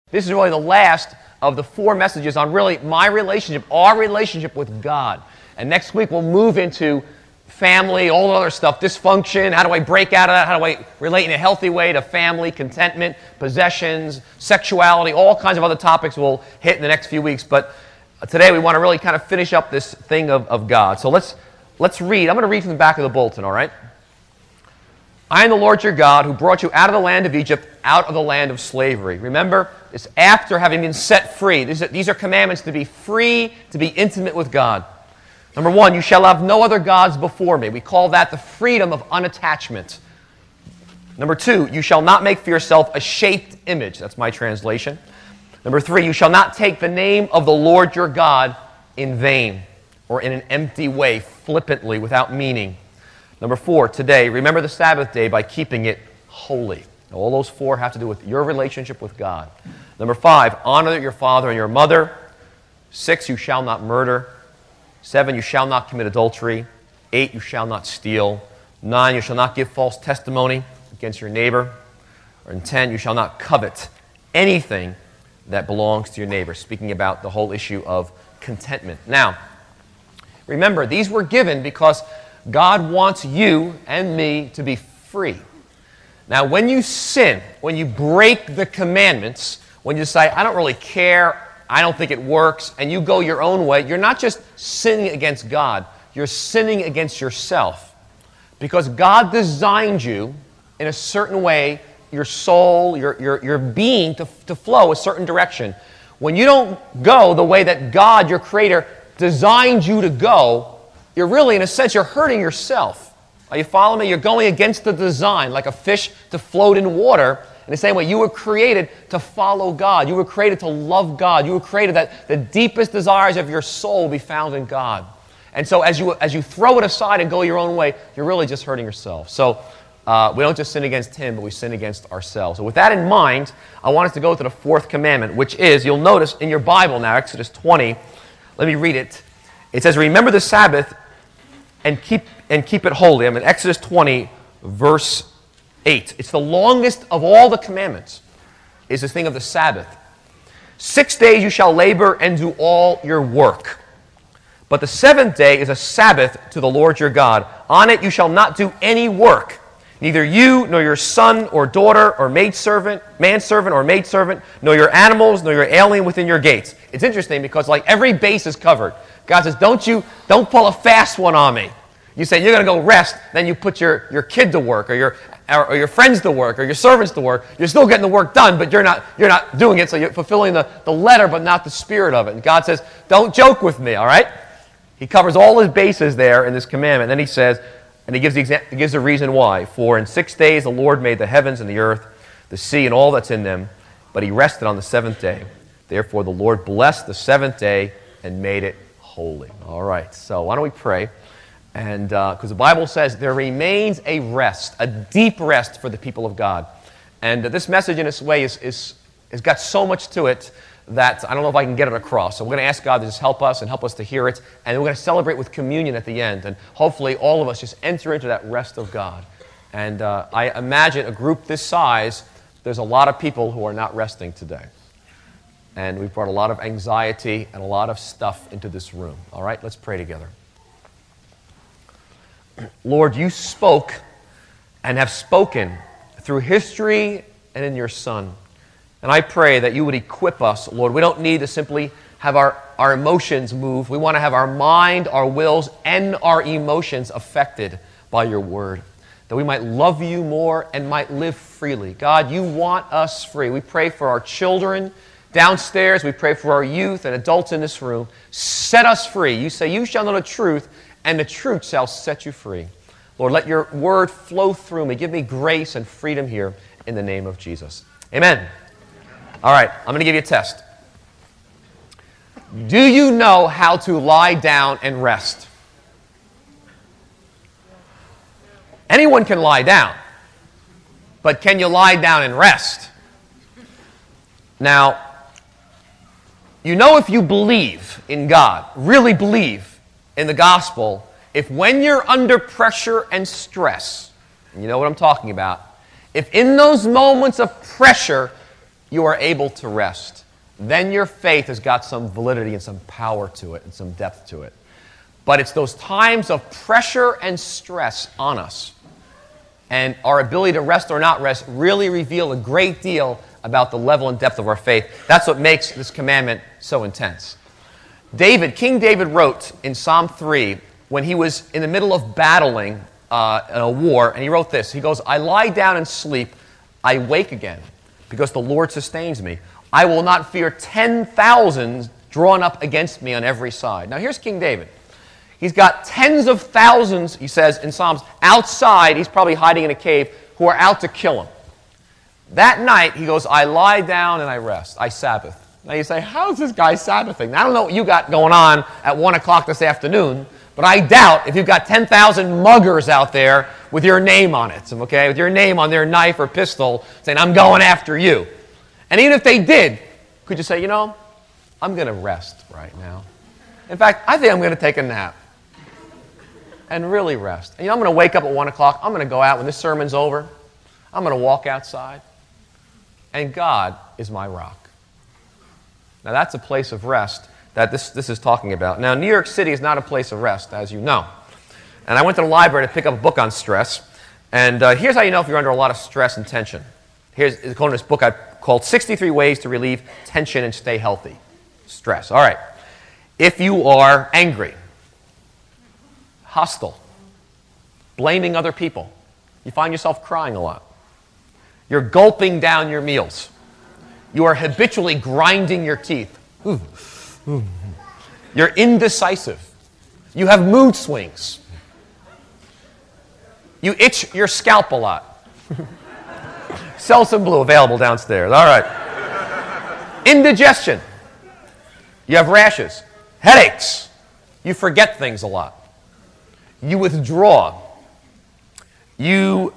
This is really the last of the 4 messages on really my relationship, our relationship with God. And next week we'll move into family, all the other stuff, dysfunction, how do I break out of that, how do I relate in a healthy way to family, contentment, possessions, sexuality, all kinds of other topics we'll hit in the next few weeks. But today we want to really kind of finish up this thing of God. So let's read. I'm going to read from the back of the bulletin, all right? I am the Lord your God who brought you out of the land of Egypt, out of the land of slavery. Remember, it's after having been set free. These are commandments to be free, to be intimate with God. Number 1, you shall have no other gods before me. We call that the freedom of unattachment. Number 2, you shall not make for yourself a shaped image. That's my translation. Number 3, you shall not take the name of the Lord your God in vain or in an empty way, flippantly, without meaning. Number 4, today, remember the Sabbath day by keeping it holy. All those 4 have to do with your relationship with God. Number 5, honor your father and your mother. 6, you shall not murder. 7, you shall not commit adultery. 8, you shall not steal. 9, you shall not give false testimony against your neighbor. And 10, you shall not covet anything that belongs to your neighbor. Speaking about the whole issue of contentment. Now, remember, these were given because God wants you and me to be free. Now, when you sin, when you break the commandments, when you say, I don't really care, I don't think it works, and you go your own way, you're not just sinning against God, you're sinning against yourself. Because God designed you in a certain way, your soul, your being, to flow a certain direction. When you don't go the way that God, your Creator, designed you to go, you're really, in a sense, you're hurting yourself. Are you following me? You're going against the design, like a fish to float in water. In the same way, you were created to follow God. You were created to love God. You were created that the deepest desires of your soul be found in God. And so as you throw it aside and go your own way, you're really just hurting yourself. So we don't just sin against Him, but we sin against ourselves. So with that in mind, I want us to go to the 4th commandment, which is, you'll notice in your Bible now, Exodus 20, let me read it. It says, remember the Sabbath and keep it holy. I'm in Exodus 20, verse 8. It's the longest of all the commandments, is the thing of the Sabbath. 6 days you shall labor and do all your work. But the 7th day is a Sabbath to the Lord your God. On it you shall not do any work, neither you nor your son or daughter or manservant or maidservant, nor your animals, nor your alien within your gates. It's interesting because like every base is covered. God says, don't pull a fast one on me. You say you're going to go rest, then you put your kid to work or your friends to work or your servants to work. You're still getting the work done, but you're not doing it, so you're fulfilling the letter but not the spirit of it. And God says, don't joke with me, all right? He covers all his bases there in this commandment. Then he says, and he gives the reason why. For in 6 days the Lord made the heavens and the earth, the sea and all that's in them, but He rested on the 7th day. Therefore the Lord blessed the 7th day and made it holy. All right, so why don't we pray? And because the Bible says there remains a rest, a deep rest for the people of God. And this message in this way has got so much to it that I don't know if I can get it across. So we're going to ask God to just help us and help us to hear it. And we're going to celebrate with communion at the end. And hopefully all of us just enter into that rest of God. And I imagine a group this size, there's a lot of people who are not resting today. And we've brought a lot of anxiety and a lot of stuff into this room. All right, let's pray together. Lord, You spoke and have spoken through history and in Your Son. And I pray that You would equip us, Lord. We don't need to simply have our emotions move. We want to have our mind, our wills, and our emotions affected by Your Word, that we might love You more and might live freely. God, You want us free. We pray for our children downstairs. We pray for our youth and adults in this room. Set us free. You say, You shall know the truth, and the truth shall set you free. Lord, let Your Word flow through me. Give me grace and freedom here in the name of Jesus. Amen. All right, I'm going to give you a test. Do you know how to lie down and rest? Anyone can lie down, but can you lie down and rest? Now, you know if you believe in God, really believe in the gospel, if when you're under pressure and stress, and you know what I'm talking about, if in those moments of pressure you are able to rest. Then your faith has got some validity and some power to it and some depth to it. But it's those times of pressure and stress on us and our ability to rest or not rest really reveal a great deal about the level and depth of our faith. That's what makes this commandment so intense. King David wrote in Psalm 3, when he was in the middle of battling a war, and he wrote this. He goes, I lie down and sleep, I wake again, because the Lord sustains me. I will not fear 10,000 drawn up against me on every side. Now here's King David. He's got tens of thousands, he says in Psalms, outside, he's probably hiding in a cave, who are out to kill him. That night, he goes, I lie down and I rest. I Sabbath. Now you say, how's this guy Sabbathing? I don't know what you got going on at 1 o'clock this afternoon, but I doubt if you've got 10,000 muggers out there with your name on it, okay? With your name on their knife or pistol saying, I'm going after you. And even if they did, could you say, I'm going to rest right now. In fact, I think I'm going to take a nap and really rest. And, I'm going to wake up at 1 o'clock. I'm going to go out when this sermon's over. I'm going to walk outside. And God is my rock. Now, that's a place of rest that this is talking about. Now, New York City is not a place of rest, as you know. And I went to the library to pick up a book on stress. And here's how you know if you're under a lot of stress and tension. Here's according to this book I called 63 Ways to Relieve Tension and Stay Healthy. Stress. All right. If you are angry, hostile, blaming other people, you find yourself crying a lot. You're gulping down your meals. You are habitually grinding your teeth. You're indecisive. You have mood swings. You itch your scalp a lot. Selsun Blue available downstairs. All right. Indigestion. You have rashes. Headaches. You forget things a lot. You withdraw. You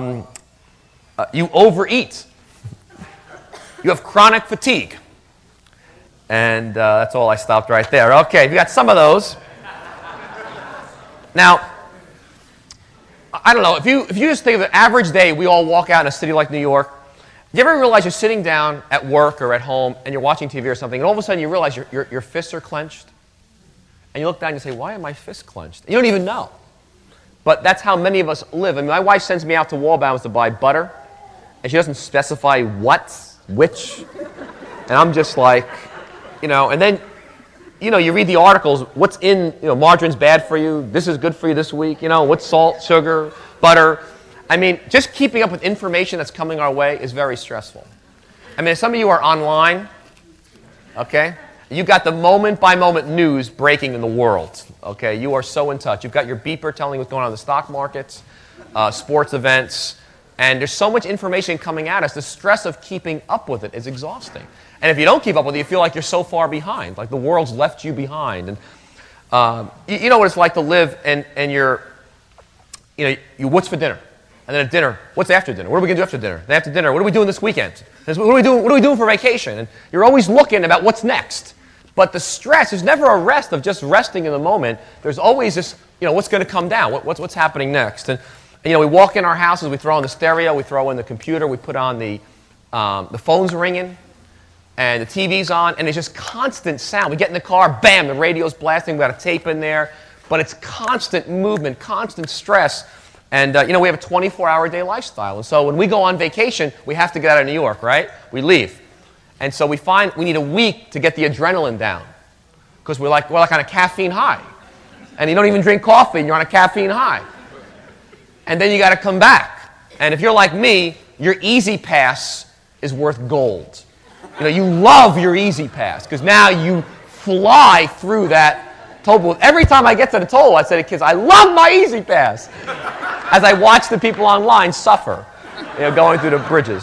overeat. You have chronic fatigue. And that's all. I stopped right there. Okay, you got some of those. Now, I don't know, if you just think of the average day, we all walk out in a city like New York. Do you ever realize you're sitting down at work or at home and you're watching TV or something, and all of a sudden you realize your fists are clenched? And you look down and you say, why are my fists clenched? You don't even know. But that's how many of us live. I mean, my wife sends me out to Walbaum's to buy butter, and she doesn't specify which. And I'm just like, and then, you read the articles, what's in, margarine's bad for you, this is good for you this week, what's salt, sugar, butter. I mean, just keeping up with information that's coming our way is very stressful. I mean, some of you are online, okay? You got the moment-by-moment news breaking in the world, okay? You are so in touch. You've got your beeper telling you what's going on in the stock markets, sports events, and there's so much information coming at us. The stress of keeping up with it is exhausting. And if you don't keep up with it, you feel like you're so far behind, like the world's left you behind. And you know what it's like to live and you're, what's for dinner? And then at dinner, what's after dinner? What are we going to do after dinner? Then after dinner, what are we doing this weekend? What are we doing for vacation? And you're always looking about what's next. But the stress is never a rest of just resting in the moment. There's always this, what's going to come down? What's happening next? And we walk in our houses, we throw on the stereo, we throw in the computer, we put on the phone's ringing, and the TV's on, and it's just constant sound. We get in the car, bam, the radio's blasting, we got a tape in there, but it's constant movement, constant stress. And, we have a 24-hour day lifestyle. And so when we go on vacation, we have to get out of New York, right? We leave. And so we find we need a week to get the adrenaline down because we're like on a caffeine high. And you don't even drink coffee, and you're on a caffeine high. And then you got to come back. And if you're like me, your Easy Pass is worth gold. You love your Easy Pass because now you fly through that toll booth. Every time I get to the toll, I say to kids, I love my Easy Pass. As I watch the people online suffer, going through the bridges.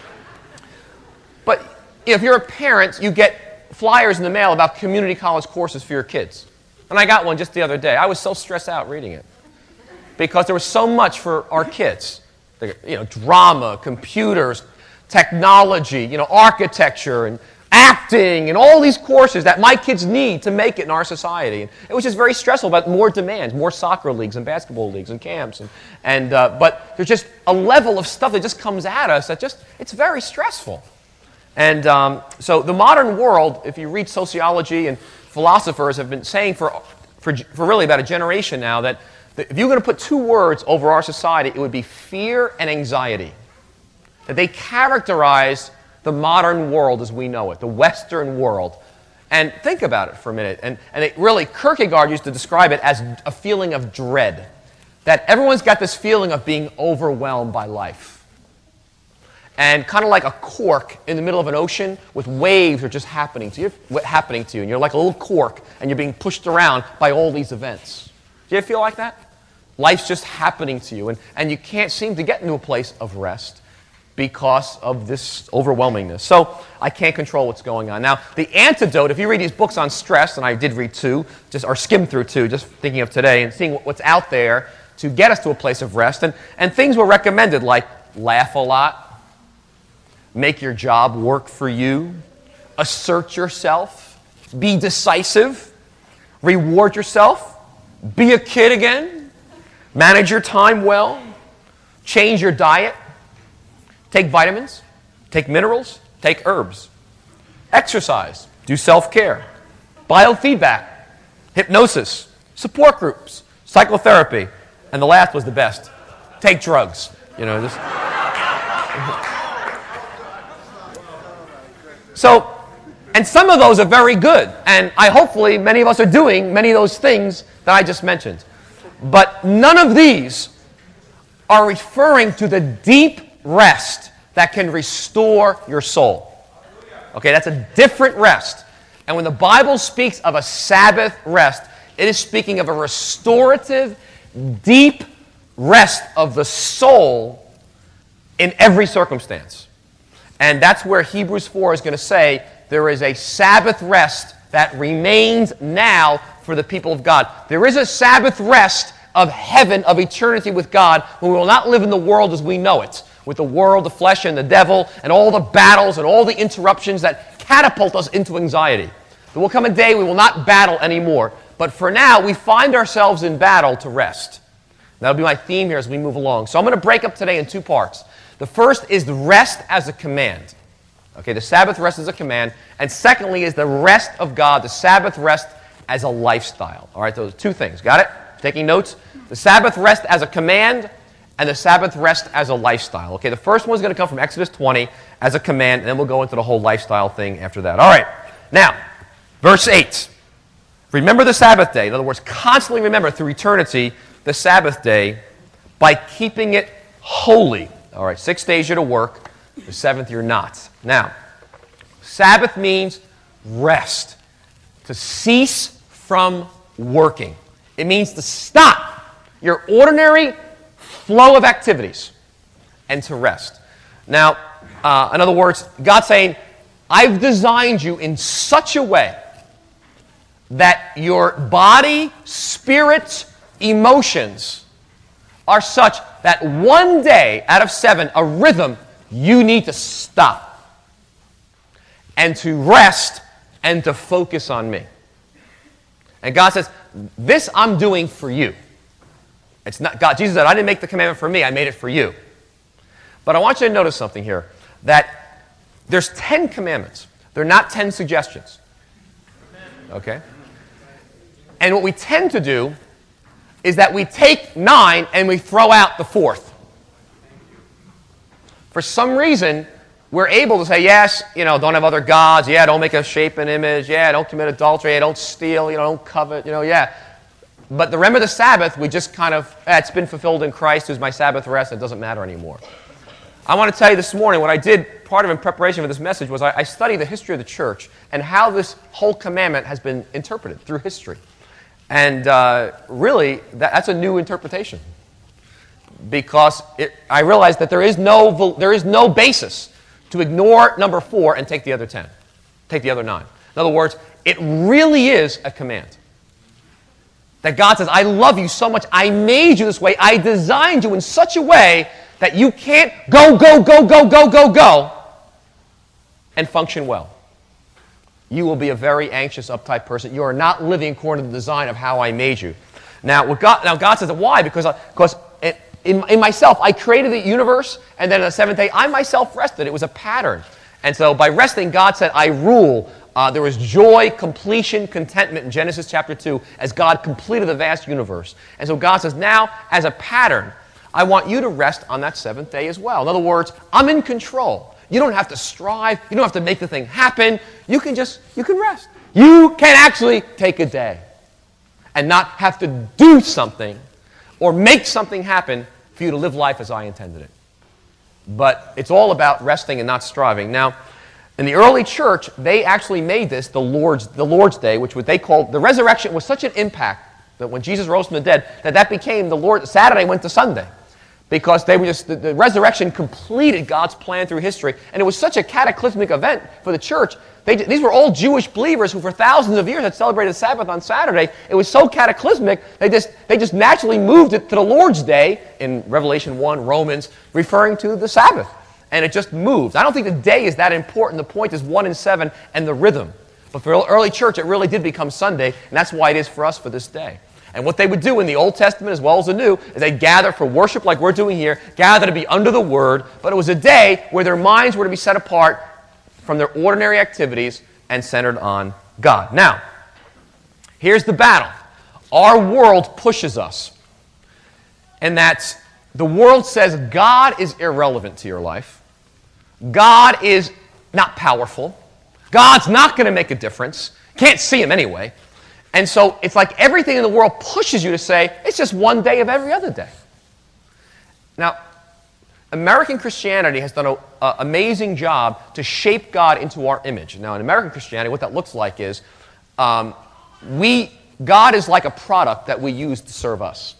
But if you're a parent, you get flyers in the mail about community college courses for your kids. And I got one just the other day. I was so stressed out reading it because there was so much for our kids. Drama, computers, technology, architecture, and acting, and all these courses that my kids need to make it in our society. And it was just very stressful about more demands, more soccer leagues and basketball leagues and camps. But there's just a level of stuff that just comes at us that it's very stressful. And so the modern world, if you read sociology and philosophers have been saying for really about a generation now that if you're going to put two words over our society, it would be fear and anxiety. That they characterize the modern world as we know it, the Western world. And think about it for a minute. And it really, Kierkegaard used to describe it as a feeling of dread. That everyone's got this feeling of being overwhelmed by life. And kind of like a cork in the middle of an ocean with waves that are just happening to you. And you're like a little cork and you're being pushed around by all these events. Do you ever feel like that? Life's just happening to you. And you can't seem to get into a place of rest because of this overwhelmingness. So I can't control what's going on. Now, the antidote, if you read these books on stress, and I did read two, or skim through two, just thinking of today and seeing what's out there to get us to a place of rest. And things were recommended like laugh a lot, make your job work for you, assert yourself, be decisive, reward yourself, be a kid again, manage your time well, change your diet, take vitamins, take minerals, take herbs, exercise, do self-care, biofeedback, hypnosis, support groups, psychotherapy, and the last was the best, take drugs. So, and some of those are very good, and hopefully many of us are doing many of those things that I just mentioned. But none of these are referring to the deep rest that can restore your soul. Okay, that's a different rest. And when the Bible speaks of a Sabbath rest, it is speaking of a restorative, deep rest of the soul in every circumstance. And that's where Hebrews 4 is going to say there is a Sabbath rest that remains now for the people of God. There is a Sabbath rest of heaven, of eternity with God, when we will not live in the world as we know it, with the world, the flesh, and the devil, and all the battles and all the interruptions that catapult us into anxiety. There will come a day we will not battle anymore. But for now, we find ourselves in battle to rest. That'll be my theme here as we move along. So I'm going to break up today in two parts. The first is the rest as a command. Okay, the Sabbath rest as a command. And secondly is the rest of God, the Sabbath rest as a lifestyle. All right, those two things. Got it? Taking notes? The Sabbath rest as a command and the Sabbath rest as a lifestyle. Okay, the first one is going to come from Exodus 20 as a command, and then we'll go into the whole lifestyle thing after that. All right, now, verse 8. Remember the Sabbath day. In other words, constantly remember through eternity the Sabbath day by keeping it holy. All right, 6 days you're to work, the seventh you're not. Now, Sabbath means rest, to cease from working. It means to stop your ordinary flow of activities and to rest. Now, in other words, God's saying, I've designed you in such a way that your body, spirit, emotions are such that one day out of 7, a rhythm, you need to stop and to rest and to focus on me. And God says, this I'm doing for you. It's not God. Jesus said, I didn't make the commandment for me, I made it for you. But I want you to notice something here, that there's 10 commandments. They're not 10 suggestions. Okay? And what we tend to do is that we take 9 and we throw out the 4th. For some reason, we're able to say, yes, don't have other gods. Yeah, don't make a shape and image. Yeah, don't commit adultery. Yeah, don't steal. Don't covet. Yeah. But remember the Sabbath, we just kind of, it's been fulfilled in Christ, who's my Sabbath rest. It doesn't matter anymore. I want to tell you this morning, what I did, part of in preparation for this message, was I studied the history of the church and how this whole commandment has been interpreted through history. And really, that's a new interpretation. Because I realized that there is no basis to ignore number 4 and take the other 10. Take the other 9. In other words, it really is a command. That God says, I love you so much. I made you this way. I designed you in such a way that you can't go, and function well. You will be a very anxious, uptight person. You are not living according to the design of how I made you. Now God says, why? Because in myself, I created the universe, and then on the 7th day, I myself rested. It was a pattern. And so by resting, God said, I rule. There was joy, completion, contentment in Genesis chapter 2 as God completed the vast universe. And so God says, now, as a pattern, I want you to rest on that seventh day as well. In other words, I'm in control. You don't have to strive. You don't have to make the thing happen. You can rest. You can actually take a day and not have to do something or make something happen for you to live life as I intended it. But it's all about resting and not striving. Now, in the early church, they actually made this the Lord's Day, which what they called, the resurrection was such an impact that when Jesus rose from the dead, that became the Lord, Saturday went to Sunday. Because they were just, the resurrection completed God's plan through history. And it was such a cataclysmic event for the church. These were all Jewish believers who for thousands of years had celebrated Sabbath on Saturday. It was so cataclysmic, they just naturally moved it to the Lord's Day in Revelation 1, Romans, referring to the Sabbath. And it just moved. I don't think the day is that important. The point is 1 and 7 and the rhythm. But for the early church, it really did become Sunday, and that's why it is for us for this day. And what they would do in the Old Testament as well as the New is they'd gather for worship like we're doing here, gather to be under the Word, but it was a day where their minds were to be set apart from their ordinary activities and centered on God. Now, here's the battle. Our world pushes us. And that's, the world says God is irrelevant to your life. God is not powerful. God's not going to make a difference. Can't see Him anyway. And so it's like everything in the world pushes you to say, it's just one day of every other day. Now, American Christianity has done an amazing job to shape God into our image. Now, in American Christianity, what that looks like is God is like a product that we use to serve us.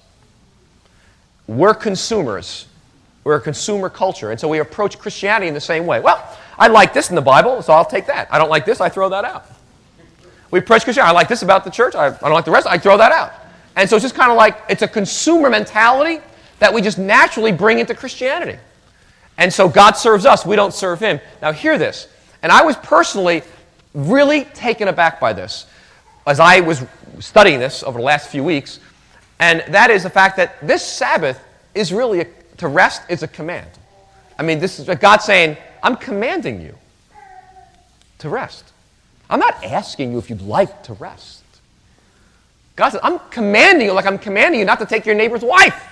We're consumers. We're a consumer culture, and so we approach Christianity in the same way. Well, I like this in the Bible, so I'll take that. I don't like this, I throw that out. We approach Christianity. I like this about the church. I don't like the rest. I throw that out. And so it's just kind of like, it's a consumer mentality that we just naturally bring into Christianity. And so God serves us. We don't serve Him. Now hear this. And I was personally really taken aback by this as I was studying this over the last few weeks. And that is the fact that this Sabbath is really, to rest is a command. I mean, this is God saying, I'm commanding you to rest. I'm not asking you if you'd like to rest. God says, I'm commanding you like I'm commanding you not to take your neighbor's wife.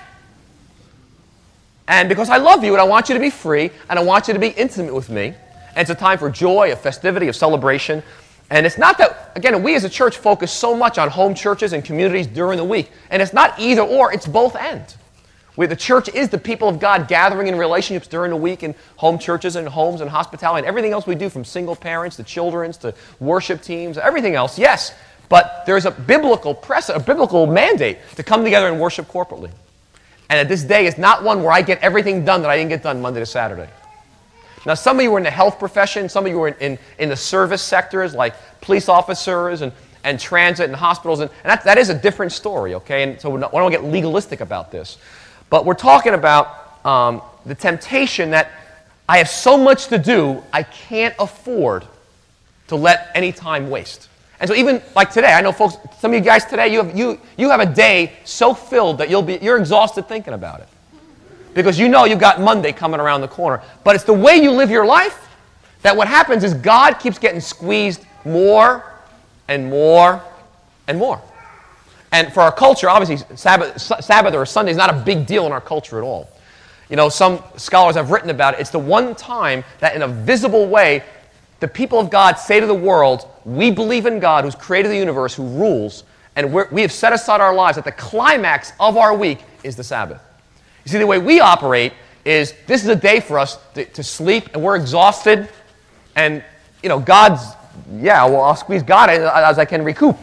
And because I love you and I want you to be free and I want you to be intimate with me. And it's a time for joy, of festivity, of celebration. And it's not that, again, we as a church focus so much on home churches and communities during the week. And it's not either or, it's both and. The church is the people of God gathering in relationships during the week in home churches and homes and hospitality and everything else we do, from single parents to children's to worship teams, everything else, yes. But there's a biblical mandate to come together and worship corporately. And this day is not one where I get everything done that I didn't get done Monday to Saturday. Now, some of you were in the health profession, some of you were in the service sectors like police officers and transit and hospitals, and that is a different story, okay? And so I don't get legalistic about this. But we're talking about the temptation that I have so much to do, I can't afford to let any time waste. And so even like today, I know folks, some of you guys today, you have a day so filled that you're exhausted thinking about it. Because you know you've got Monday coming around the corner. But it's the way you live your life that what happens is God keeps getting squeezed more and more and more. And for our culture, obviously, Sabbath or Sunday is not a big deal in our culture at all. You know, some scholars have written about it. It's the one time that in a visible way, the people of God say to the world, we believe in God who's created the universe, who rules, and we have set aside our lives that the climax of our week is the Sabbath. You see, the way we operate is this is a day for us to sleep, and we're exhausted, and, you know, I'll squeeze God as I can recoup.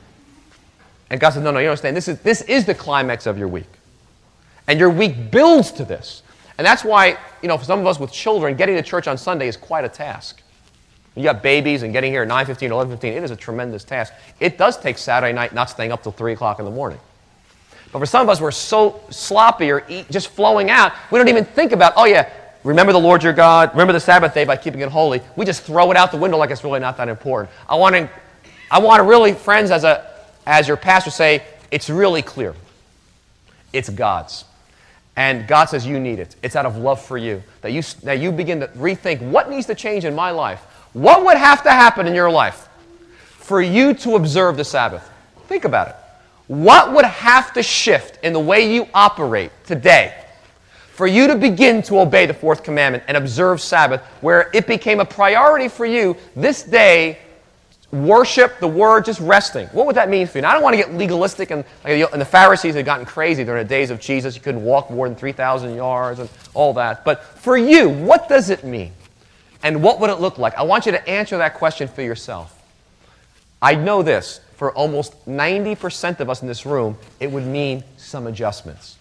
And God says, no, you don't understand. This is the climax of your week. And your week builds to this. And that's why, you know, for some of us with children, getting to church on Sunday is quite a task. You got babies and getting here at 9:15, 11:15, it is a tremendous task. It does take Saturday night not staying up till 3 o'clock in the morning. But for some of us, we're so sloppy or just flowing out, we don't even think about, oh yeah, remember the Lord your God, remember the Sabbath day by keeping it holy. We just throw it out the window like it's really not that important. I want to really, friends, as your pastor say, it's really clear. It's God's. And God says you need it. It's out of love for you. That you begin to rethink what needs to change in my life. What would have to happen in your life for you to observe the Sabbath? Think about it. What would have to shift in the way you operate today for you to begin to obey the fourth commandment and observe Sabbath, where it became a priority for you this day, worship the Word, just resting? What would that mean for you? Now, I don't want to get legalistic, and the Pharisees had gotten crazy during the days of Jesus. You couldn't walk more than 3,000 yards and all that. But for you, what does it mean? And what would it look like? I want you to answer that question for yourself. I know this. For almost 90% of us in this room, it would mean some adjustments.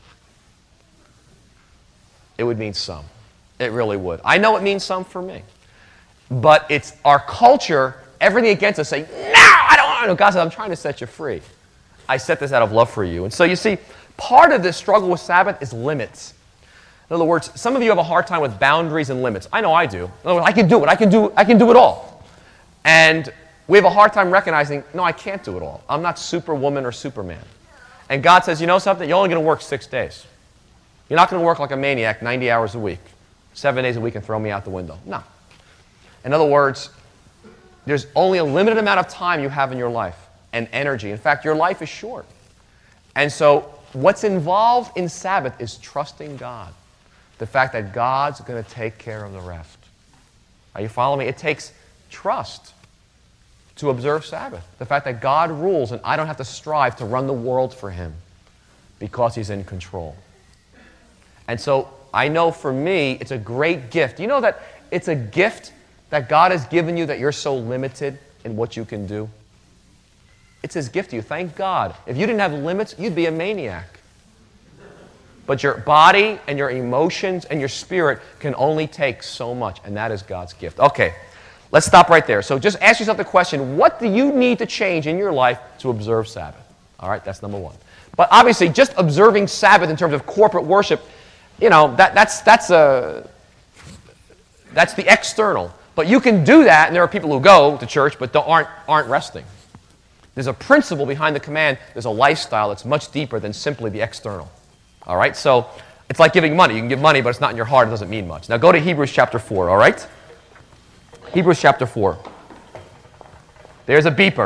It would mean some. It really would. I know it means some for me. But it's our culture, everything against us saying, no, I don't want to. God says, I'm trying to set you free. I set this out of love for you. And so you see, part of this struggle with Sabbath is limits. In other words, some of you have a hard time with boundaries and limits. I know I do. In other words, I can do it. I can do it all. And we have a hard time recognizing, no, I can't do it all. I'm not Superwoman or Superman. And God says, you know something? You're only going to work 6 days. You're not going to work like a maniac 90 hours a week, 7 days a week, and throw me out the window. No. In other words, there's only a limited amount of time you have in your life and energy. In fact, your life is short. And so what's involved in Sabbath is trusting God. The fact that God's going to take care of the rest. Are you following me? It takes trust to observe Sabbath. The fact that God rules and I don't have to strive to run the world for Him because He's in control. And so I know for me, it's a great gift. You know that it's a gift that God has given you that you're so limited in what you can do? It's His gift to you. Thank God. If you didn't have limits, you'd be a maniac. But your body and your emotions and your spirit can only take so much, and that is God's gift. Okay. Let's stop right there. So just ask yourself the question, what do you need to change in your life to observe Sabbath? All right, that's number one. But obviously, just observing Sabbath in terms of corporate worship, you know, that's the external. But you can do that, and there are people who go to church but aren't resting. There's a principle behind the command. There's a lifestyle that's much deeper than simply the external. All right, so it's like giving money. You can give money, but it's not in your heart. It doesn't mean much. Now go to Hebrews chapter 4, all right? Hebrews chapter 4. There's a beeper.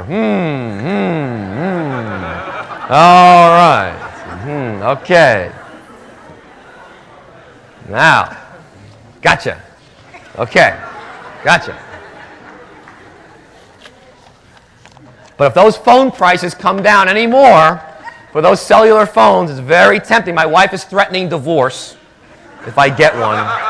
All right. Okay. Now, gotcha. Okay. Gotcha. But if those phone prices come down anymore, for those cellular phones, it's very tempting. My wife is threatening divorce if I get one.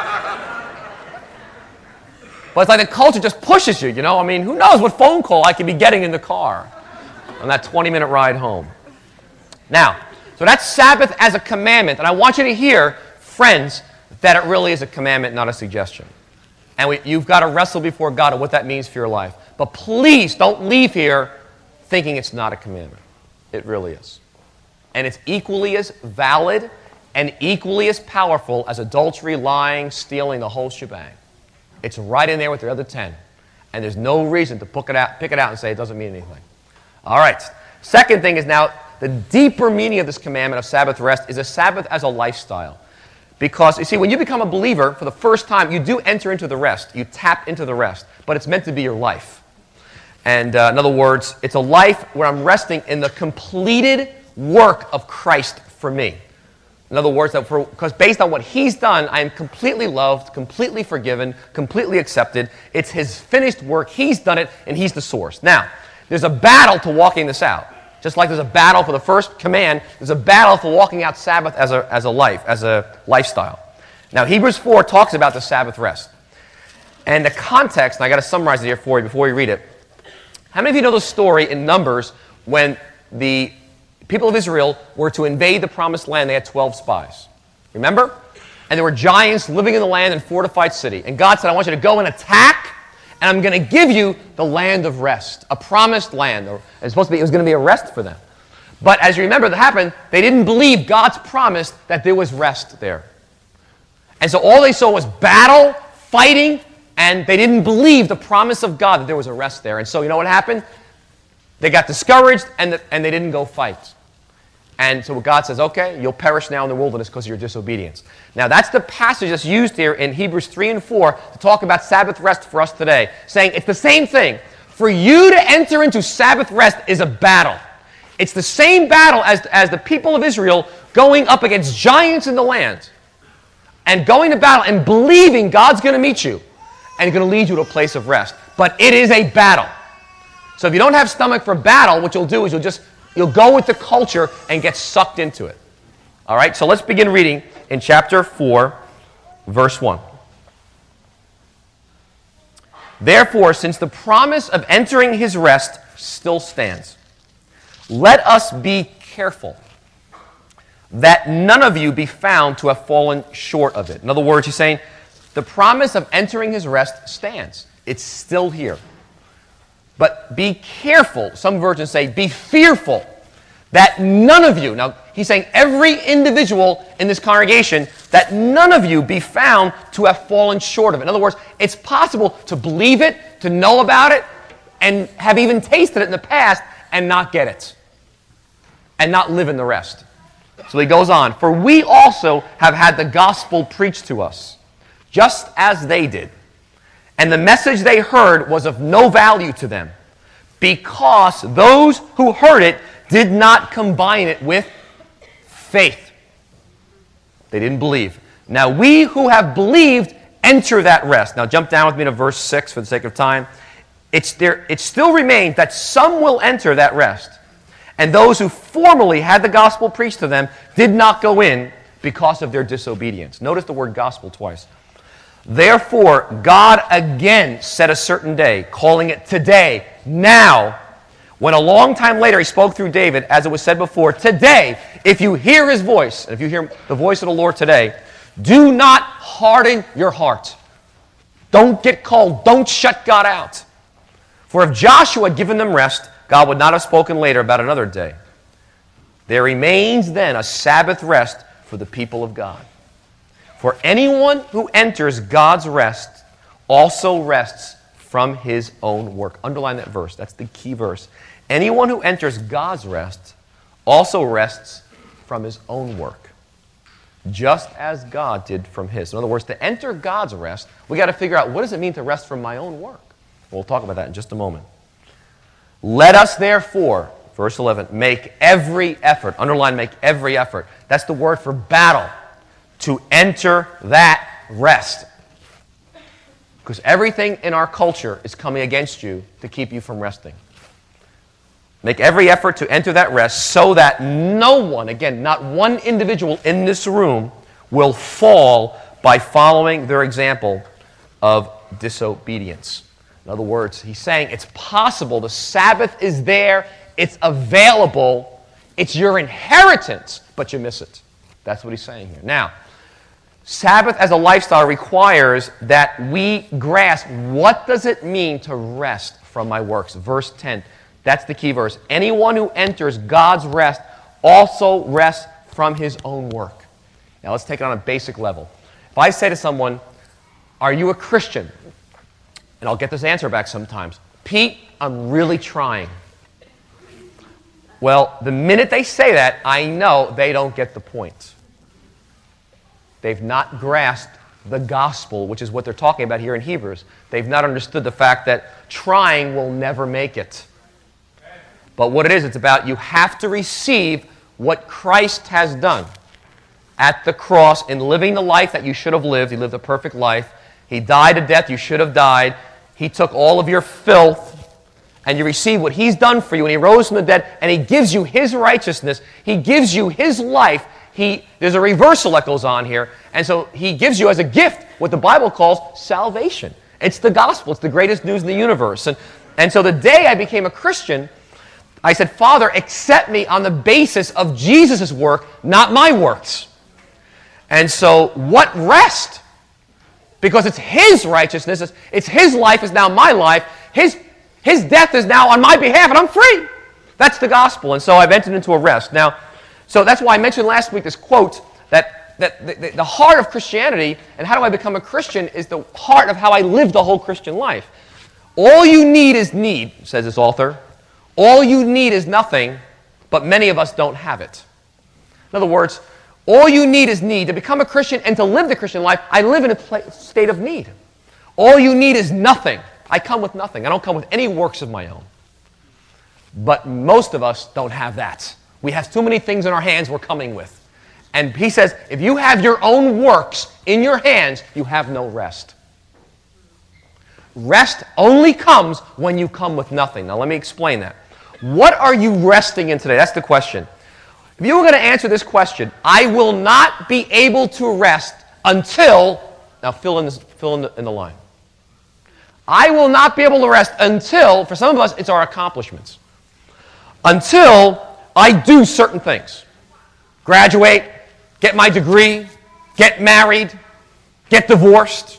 But it's like the culture just pushes you, you know? I mean, who knows what phone call I could be getting in the car on that 20-minute ride home. Now, so that's Sabbath as a commandment. And I want you to hear, friends, that it really is a commandment, not a suggestion. And you've got to wrestle before God on what that means for your life. But please don't leave here thinking it's not a commandment. It really is. And it's equally as valid and equally as powerful as adultery, lying, stealing, the whole shebang. It's right in there with the other 10. And there's no reason to pick it out and say it doesn't mean anything. All right. Second thing is now, the deeper meaning of this commandment of Sabbath rest is a Sabbath as a lifestyle. Because, you see, when you become a believer, for the first time, you do enter into the rest. You tap into the rest. But it's meant to be your life. And in other words, it's a life where I'm resting in the completed work of Christ for me. In other words, because based on what He's done, I am completely loved, completely forgiven, completely accepted. It's His finished work. He's done it, and He's the source. Now, there's a battle to walking this out. Just like there's a battle for the first command, there's a battle for walking out Sabbath as a lifestyle. Now, Hebrews 4 talks about the Sabbath rest. And the context, and I got to summarize it here for you before you read it. How many of you know the story in Numbers when the people of Israel were to invade the promised land? They had 12 spies. Remember? And there were giants living in the land and fortified city. And God said, I want you to go and attack, and I'm going to give you the land of rest, a promised land. It was going to be a rest for them. But as you remember, that happened, they didn't believe God's promise that there was rest there. And so all they saw was battle, fighting, and they didn't believe the promise of God that there was a rest there. And so you know what happened? They got discouraged, and they didn't go fight. And so God says, okay, you'll perish now in the wilderness because of your disobedience. Now that's the passage that's used here in Hebrews 3 and 4 to talk about Sabbath rest for us today, saying it's the same thing. For you to enter into Sabbath rest is a battle. It's the same battle as the people of Israel going up against giants in the land and going to battle and believing God's going to meet you and going to lead you to a place of rest. But it is a battle. So if you don't have stomach for battle, what you'll do is you'll go with the culture and get sucked into it. All right, so let's begin reading in chapter 4, verse 1. Therefore, since the promise of entering his rest still stands, let us be careful that none of you be found to have fallen short of it. In other words, he's saying the promise of entering his rest stands. It's still here. But be careful, some versions say, be fearful that none of you, now he's saying every individual in this congregation, that none of you be found to have fallen short of it. In other words, it's possible to believe it, to know about it, and have even tasted it in the past and not get it, and not live in the rest. So he goes on, for we also have had the gospel preached to us, just as they did. And the message they heard was of no value to them, because those who heard it did not combine it with faith. They didn't believe. Now we who have believed enter that rest. Now jump down with me to verse 6 for the sake of time. It still remains that some will enter that rest. And those who formerly had the gospel preached to them did not go in because of their disobedience. Notice the word gospel twice. Therefore, God again set a certain day, calling it today, now, when a long time later he spoke through David, as it was said before, today, if you hear his voice, and if you hear the voice of the Lord today, do not harden your heart. Don't get cold. Don't shut God out. For if Joshua had given them rest, God would not have spoken later about another day. There remains then a Sabbath rest for the people of God. For anyone who enters God's rest also rests from his own work. Underline that verse. That's the key verse. Anyone who enters God's rest also rests from his own work, just as God did from his. In other words, to enter God's rest, we got to figure out, what does it mean to rest from my own work? We'll talk about that in just a moment. Let us therefore, verse 11, make every effort. Underline, make every effort. That's the word for battle. To enter that rest. Because everything in our culture is coming against you to keep you from resting. Make every effort to enter that rest so that no one, again, not one individual in this room, will fall by following their example of disobedience. In other words, he's saying it's possible. The Sabbath is there. It's available. It's your inheritance, but you miss it. That's what he's saying here. Now, Sabbath as a lifestyle requires that we grasp, what does it mean to rest from my works? Verse 10, that's the key verse. Anyone who enters God's rest also rests from his own work. Now let's take it on a basic level. If I say to someone, are you a Christian? And I'll get this answer back sometimes. Pete, I'm really trying. Well, the minute they say that, I know they don't get the point. They've not grasped the gospel, which is what they're talking about here in Hebrews. They've not understood the fact that trying will never make it. But what it is, it's about you have to receive what Christ has done at the cross in living the life that you should have lived. He lived a perfect life. He died a death you should have died. He took all of your filth, and you receive what he's done for you, and he rose from the dead, and he gives you his righteousness. He gives you his life. There's a reversal that goes on here. And so he gives you as a gift what the Bible calls salvation. It's the gospel. It's the greatest news in the universe. And so the day I became a Christian, I said, Father, accept me on the basis of Jesus' work, not my works. And so what rest? Because it's his righteousness. It's his life is now my life. His death is now on my behalf, and I'm free. That's the gospel. And so I've entered into a rest. Now, so that's why I mentioned last week this quote that the heart of Christianity and how do I become a Christian is the heart of how I live the whole Christian life. All you need is need, says this author. All you need is nothing, but many of us don't have it. In other words, all you need is need. To become a Christian and to live the Christian life, I live in a state of need. All you need is nothing. I come with nothing. I don't come with any works of my own. But most of us don't have that. We have too many things in our hands we're coming with. And he says, if you have your own works in your hands, you have no rest. Rest only comes when you come with nothing. Now let me explain that. What are you resting in today? That's the question. If you were going to answer this question, I will not be able to rest until, now fill in the line. I will not be able to rest until, for some of us, it's our accomplishments. Until I do certain things. Graduate, get my degree, get married, get divorced,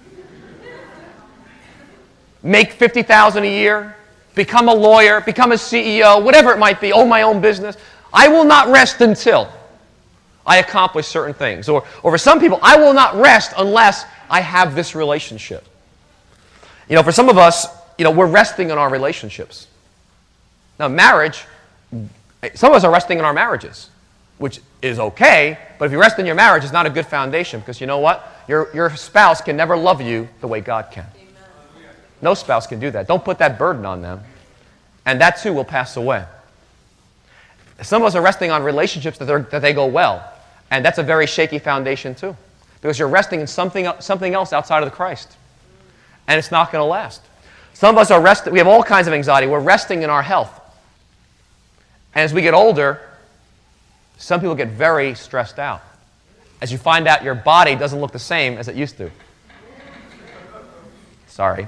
make $50,000 a year, become a lawyer, become a CEO, whatever it might be, own my own business. I will not rest until I accomplish certain things. Or for some people, I will not rest unless I have this relationship. You know, for some of us, you know, we're resting in our relationships. Now, marriage, some of us are resting in our marriages, which is okay, but if you rest in your marriage, it's not a good foundation because you know what? Your spouse can never love you the way God can. Amen. No spouse can do that. Don't put that burden on them. And that too will pass away. Some of us are resting on relationships that they go well, and that's a very shaky foundation too, because you're resting in something else outside of the Christ, and it's not going to last. Some of us are resting. We have all kinds of anxiety. We're resting in our health, and as we get older, some people get very stressed out as you find out your body doesn't look the same as it used to. Sorry.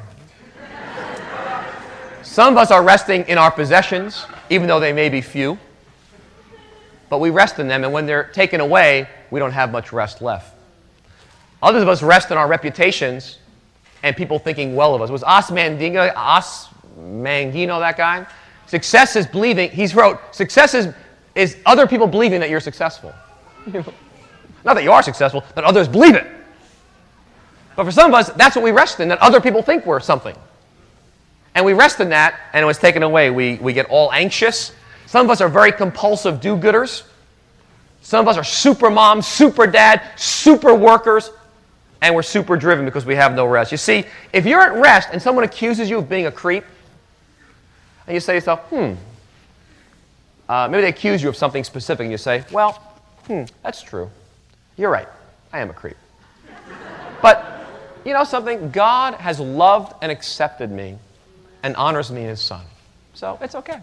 Some of us are resting in our possessions, even though they may be few. But we rest in them, and when they're taken away, we don't have much rest left. Others of us rest in our reputations and people thinking well of us. Was Mangino, that guy? Success is believing, he wrote, success is other people believing that you're successful. Not that you are successful, that others believe it. But for some of us, that's what we rest in, that other people think we're something. And we rest in that, and it was taken away. We get all anxious. Some of us are very compulsive do-gooders. Some of us are super moms, super dad, super workers, and we're super driven because we have no rest. You see, if you're at rest and someone accuses you of being a creep, and you say to yourself, maybe they accuse you of something specific, and you say, well, that's true. You're right. I am a creep. But, you know something? God has loved and accepted me and honors me as His Son. So it's okay.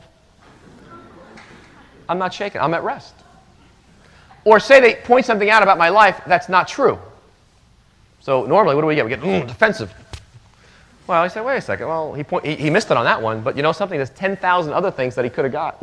I'm not shaken. I'm at rest. Or say they point something out about my life that's not true. So normally, what do we get? We get defensive. Well, I say, wait a second. Well, he missed it on that one, but you know something? There's 10,000 other things that he could have got.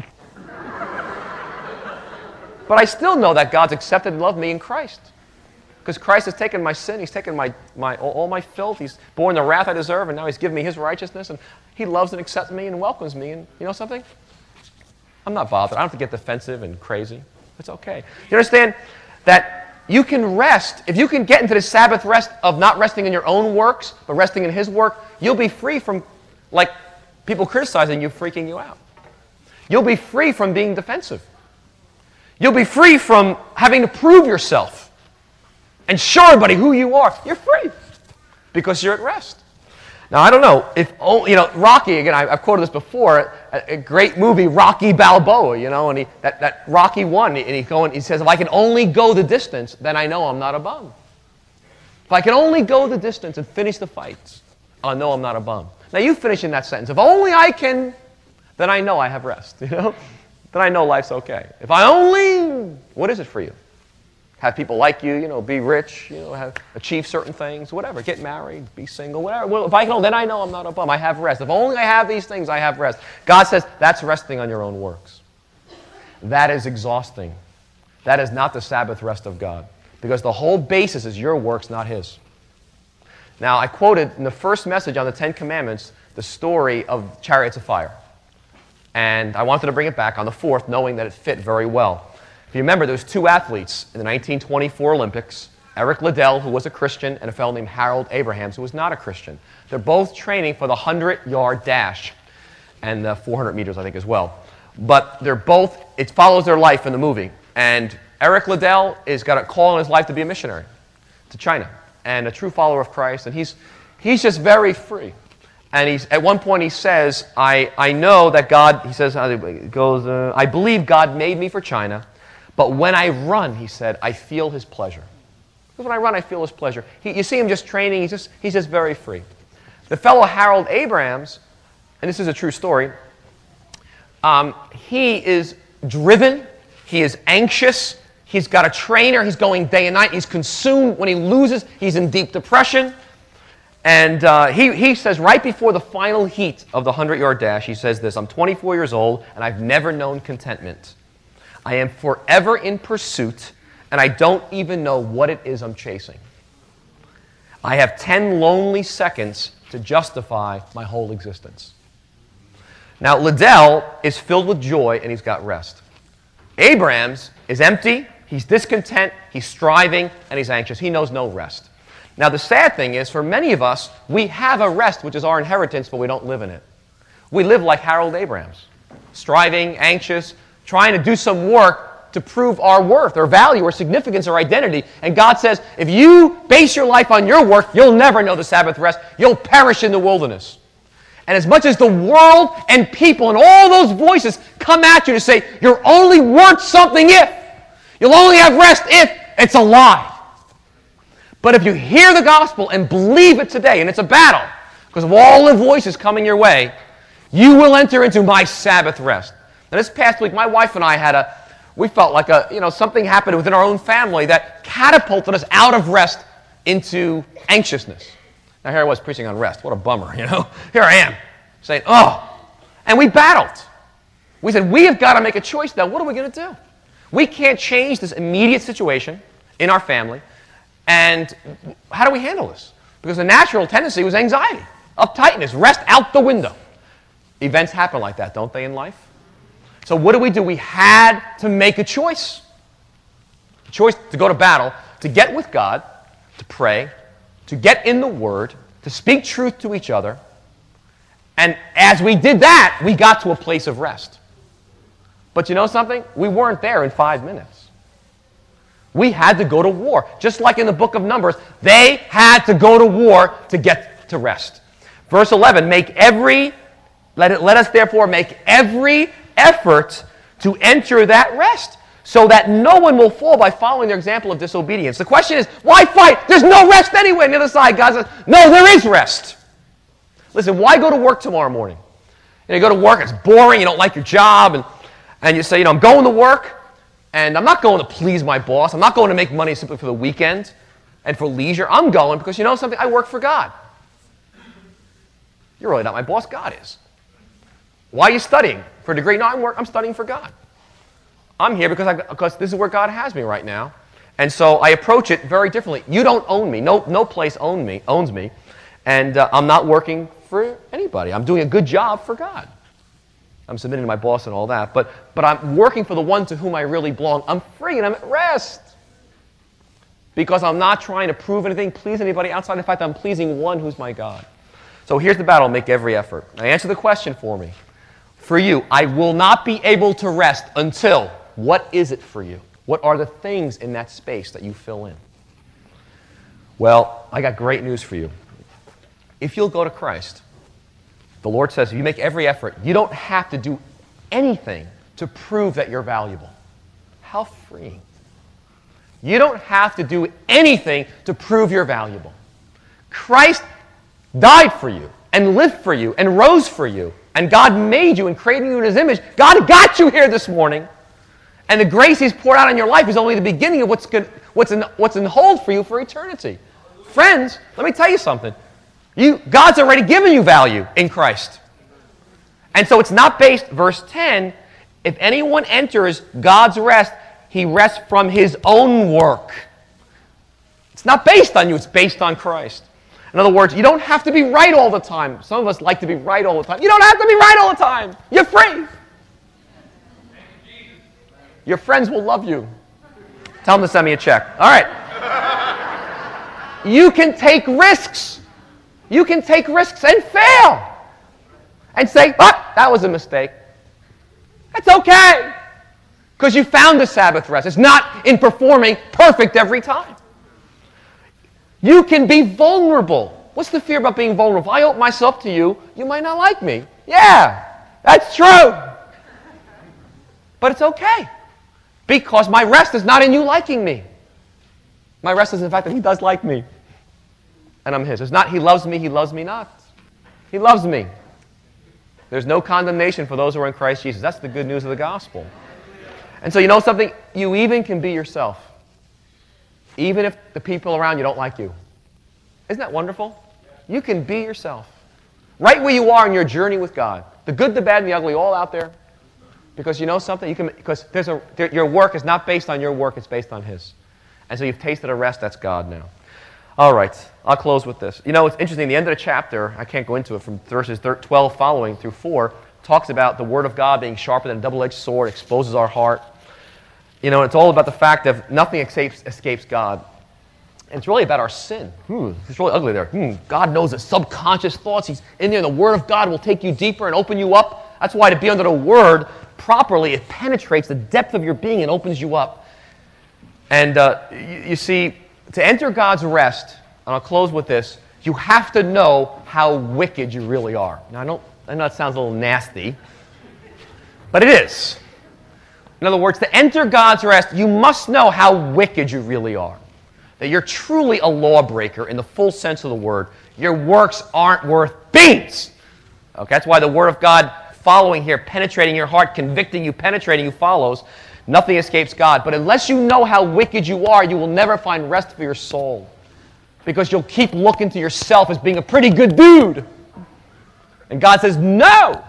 But I still know that God's accepted and loved me in Christ. Because Christ has taken my sin. He's taken all my filth. He's borne the wrath I deserve, and now He's given me His righteousness, and He loves and accepts me and welcomes me. And you know something? I'm not bothered. I don't have to get defensive and crazy. It's okay. You understand that you can rest. If you can get into the Sabbath rest of not resting in your own works, but resting in His work, you'll be free from, like, people criticizing you, freaking you out. You'll be free from being defensive. You'll be free from having to prove yourself and show everybody who you are. You're free because you're at rest. Now, I don't know if, Rocky, again, I've quoted this before, a great movie, Rocky Balboa, and that Rocky won, and he says, if I can only go the distance, then I know I'm not a bum. If I can only go the distance and finish the fights, I'll know I'm not a bum. Now, you finish in that sentence. If only I can, then I know I have rest, Then I know life's okay. If I only, what is it for you? Have people like you, be rich, achieve certain things, whatever. Get married, be single, whatever. Well, if I can, then I know I'm not a bum. I have rest. If only I have these things, I have rest. God says that's resting on your own works. That is exhausting. That is not the Sabbath rest of God. Because the whole basis is your works, not His. Now, I quoted in the first message on the Ten Commandments the story of Chariots of Fire. And I wanted to bring it back on the 4th, knowing that it fit very well. If you remember, there was 2 athletes in the 1924 Olympics, Eric Liddell, who was a Christian, and a fellow named Harold Abrahams, who was not a Christian. They're both training for the 100-yard dash and the 400 meters, I think, as well. But they're both, it follows their life in the movie. And Eric Liddell has got a call in his life to be a missionary to China and a true follower of Christ, and he's just very free. And at one point he says, I know that God, he says, I believe God made me for China, but when I run, he said, I feel his pleasure. Because when I run, I feel his pleasure. You see him just training, he's just very free. The fellow Harold Abrams, and this is a true story, he is driven, he is anxious, he's got a trainer, he's going day and night, he's consumed. When he loses, he's in deep depression. And he says right before the final heat of the 100-yard dash, he says this, I'm 24 years old and I've never known contentment. I am forever in pursuit and I don't even know what it is I'm chasing. I have 10 lonely seconds to justify my whole existence. Now, Liddell is filled with joy and he's got rest. Abrams is empty, he's discontent, he's striving, and he's anxious. He knows no rest. Now, the sad thing is, for many of us, we have a rest, which is our inheritance, but we don't live in it. We live like Harold Abrams, striving, anxious, trying to do some work to prove our worth, or value, or significance, or identity. And God says, if you base your life on your work, you'll never know the Sabbath rest. You'll perish in the wilderness. And as much as the world and people and all those voices come at you to say, you're only worth something if, you'll only have rest if, it's a lie. But if you hear the gospel and believe it today, and it's a battle, because of all the voices coming your way, you will enter into my Sabbath rest. Now, this past week, my wife and I we felt like something happened within our own family that catapulted us out of rest into anxiousness. Now, here I was preaching on rest. What a bummer, Here I am, saying, oh. And we battled. We said, we have got to make a choice now. What are we going to do? We can't change this immediate situation in our family. And how do we handle this? Because the natural tendency was anxiety, uptightness, rest out the window. Events happen like that, don't they, in life? So what do? We had to make a choice. A choice to go to battle, to get with God, to pray, to get in the Word, to speak truth to each other. And as we did that, we got to a place of rest. But you know something? We weren't there in 5 minutes. We had to go to war. Just like in the book of Numbers, they had to go to war to get to rest. Verse 11, let us therefore make every effort to enter that rest, so that no one will fall by following their example of disobedience. The question is, why fight? There's no rest anyway. On the other side, God says, no, there is rest. Listen, why go to work tomorrow morning? You go to work, it's boring, you don't like your job, and you say, I'm going to work, and I'm not going to please my boss. I'm not going to make money simply for the weekend and for leisure. I'm going because, you know something? I work for God. You're really not my boss. God is. Why are you studying? For a degree? No, I'm studying for God. I'm here because this is where God has me right now. And so I approach it very differently. You don't own me. No place owns me. And I'm not working for anybody. I'm doing a good job for God. I'm submitting to my boss and all that, but I'm working for the one to whom I really belong. I'm free and I'm at rest. Because I'm not trying to prove anything, please anybody outside the fact that I'm pleasing one who's my God. So here's the battle, make every effort. Now answer the question for me. For you, I will not be able to rest until, what is it for you? What are the things in that space that you fill in? Well, I got great news for you. If you'll go to Christ, the Lord says, if you make every effort, you don't have to do anything to prove that you're valuable. How freeing. You don't have to do anything to prove you're valuable. Christ died for you and lived for you and rose for you. And God made you and created you in His image. God got you here this morning. And the grace He's poured out on your life is only the beginning of what's in hold for you for eternity. Friends, let me tell you something. God's already given you value in Christ. And so it's not based, verse 10, if anyone enters God's rest, he rests from his own work. It's not based on you, it's based on Christ. In other words, you don't have to be right all the time. Some of us like to be right all the time. You don't have to be right all the time. You're free. Your friends will love you. Tell them to send me a check. All right. You can take risks. You can take risks and fail. And say, that was a mistake. That's okay. Because you found the Sabbath rest. It's not in performing perfect every time. You can be vulnerable. What's the fear about being vulnerable? If I open myself to you, you might not like me. Yeah, that's true. But it's okay. Because my rest is not in you liking me. My rest is in the fact that he does like me. And I'm his. It's not he loves me not. He loves me. There's no condemnation for those who are in Christ Jesus. That's the good news of the gospel. And so you know something? You even can be yourself. Even if the people around you don't like you. Isn't that wonderful? You can be yourself. Right where you are in your journey with God. The good, the bad, and the ugly, all out there. Because you know something? Because your work is not based on your work, it's based on His. And so you've tasted a rest, that's God now. All right, I'll close with this. You know, it's interesting, the end of the chapter, I can't go into it, from verses 12 following through 4, talks about the Word of God being sharper than a double-edged sword, exposes our heart. You know, it's all about the fact that nothing escapes God. And it's really about our sin. It's really ugly there. God knows the subconscious thoughts. He's in there. The Word of God will take you deeper and open you up. That's why to be under the Word properly, it penetrates the depth of your being and opens you up. And you see, to enter God's rest, and I'll close with this, you have to know how wicked you really are. Now, I know it sounds a little nasty, but it is. In other words, to enter God's rest, you must know how wicked you really are. That you're truly a lawbreaker in the full sense of the word. Your works aren't worth beans. Okay, that's why the Word of God following here, penetrating your heart, convicting you, penetrating you follows. Nothing escapes God. But unless you know how wicked you are, you will never find rest for your soul. Because you'll keep looking to yourself as being a pretty good dude. And God says, no!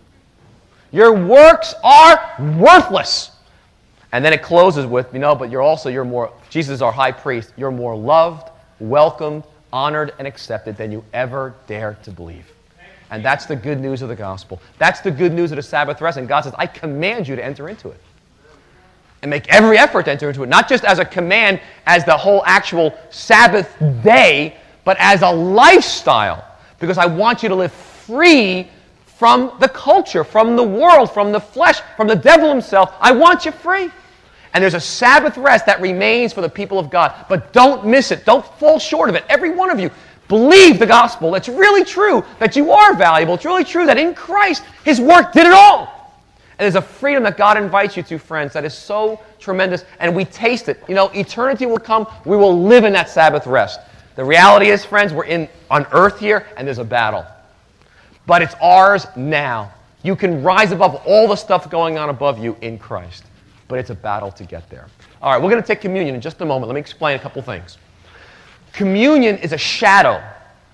Your works are worthless. And then it closes with, but you're more, Jesus is our high priest. You're more loved, welcomed, honored, and accepted than you ever dared to believe. And that's the good news of the gospel. That's the good news of the Sabbath rest. And God says, I command you to enter into it. And make every effort to enter into it. Not just as a command, as the whole actual Sabbath day, but as a lifestyle. Because I want you to live free from the culture, from the world, from the flesh, from the devil himself. I want you free. And there's a Sabbath rest that remains for the people of God. But don't miss it. Don't fall short of it. Every one of you, believe the gospel. It's really true that you are valuable. It's really true that in Christ, His work did it all. And there's a freedom that God invites you to, friends, that is so tremendous. And we taste it. Eternity will come. We will live in that Sabbath rest. The reality is, friends, we're on earth here, and there's a battle. But it's ours now. You can rise above all the stuff going on above you in Christ. But it's a battle to get there. All right, we're going to take communion in just a moment. Let me explain a couple things. Communion is a shadow.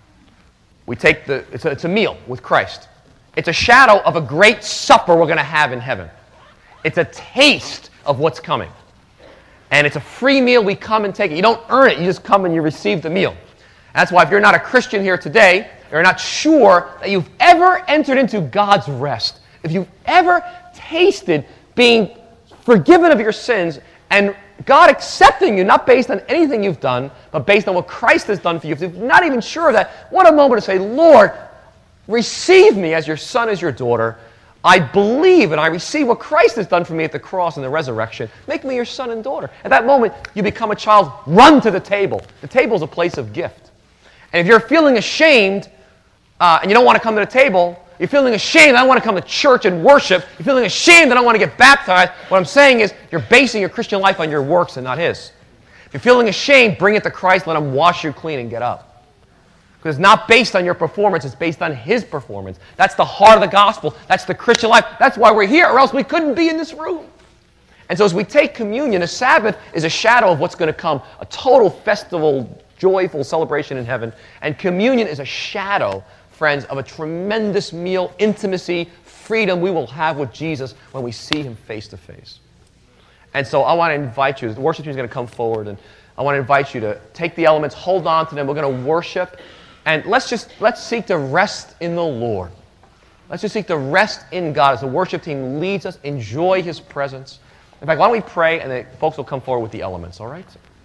It's a meal with Christ. It's a shadow of a great supper we're going to have in heaven. It's a taste of what's coming. And it's a free meal. We come and take it. You don't earn it. You just come and you receive the meal. That's why if you're not a Christian here today, you're not sure that you've ever entered into God's rest, if you've ever tasted being forgiven of your sins and God accepting you, not based on anything you've done, but based on what Christ has done for you, if you're not even sure of that, what a moment to say, Lord, receive me as your son, as your daughter. I believe and I receive what Christ has done for me at the cross and the resurrection. Make me your son and daughter. At that moment, you become a child. Run to the table. The table is a place of gift. And if you're feeling ashamed and you don't want to come to the table, you're feeling ashamed, I don't want to come to church and worship, you're feeling ashamed, I don't want to get baptized, what I'm saying is you're basing your Christian life on your works and not His. If you're feeling ashamed, bring it to Christ, let Him wash you clean and get up. Because it's not based on your performance, it's based on His performance. That's the heart of the gospel. That's the Christian life. That's why we're here, or else we couldn't be in this room. And so as we take communion, a Sabbath is a shadow of what's going to come, a total festival, joyful celebration in heaven. And communion is a shadow, friends, of a tremendous meal, intimacy, freedom we will have with Jesus when we see Him face to face. And so I want to invite you, the worship team is going to come forward, and I want to invite you to take the elements, hold on to them. We're going to worship, and let's seek to rest in the Lord. Let's just seek to rest in God as the worship team leads us, enjoy His presence. In fact, why don't we pray, and the folks will come forward with the elements, all right?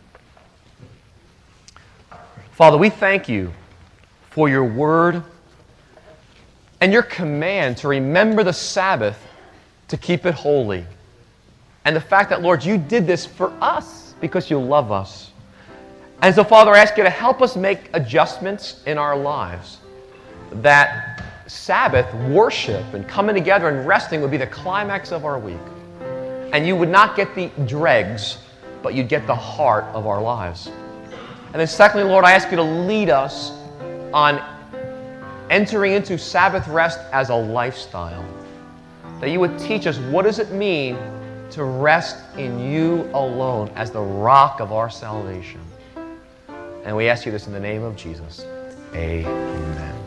Father, we thank You for Your word and Your command to remember the Sabbath, to keep it holy. And the fact that, Lord, you did this for us because you love us. And so, Father, I ask you to help us make adjustments in our lives, that Sabbath worship and coming together and resting would be the climax of our week. And you would not get the dregs, but you'd get the heart of our lives. And then secondly, Lord, I ask you to lead us on entering into Sabbath rest as a lifestyle. That you would teach us, what does it mean to rest in you alone as the rock of our salvation? And we ask you this in the name of Jesus. Amen.